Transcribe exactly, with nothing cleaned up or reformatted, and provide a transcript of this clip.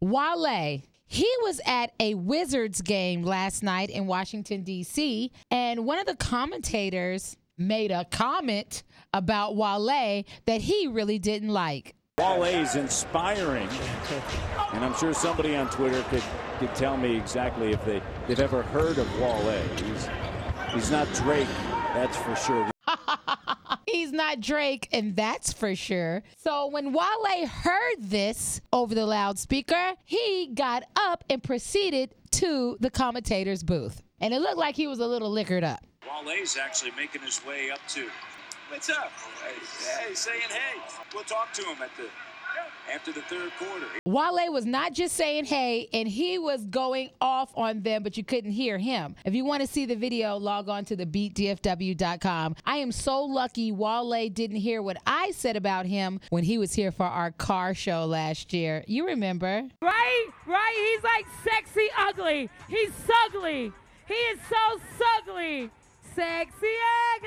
Wale. He was at a Wizards game last night in Washington, D C, and one of the commentators made a comment about Wale that he really didn't like. Wale is inspiring, and I'm sure somebody on Twitter could, could tell me exactly if they, they've ever heard of Wale. He's, he's not Drake, that's for sure. He's not Drake, and that's for sure. So when Wale heard this over the loudspeaker, he got up and proceeded to the commentator's booth. And it looked like he was a little liquored up. Wale's actually making his way up to, what's up? Hey, hey, saying hey. We'll talk to him at the after the third quarter. Wale was not just saying hey, and he was going off on them, but you couldn't hear him. If you want to see the video, log on to the beat D F W dot com. I am so lucky Wale didn't hear what I said about him when he was here for our car show last year. You remember? Right? Right? He's like sexy ugly. He's sugly. He is so sugly. Sexy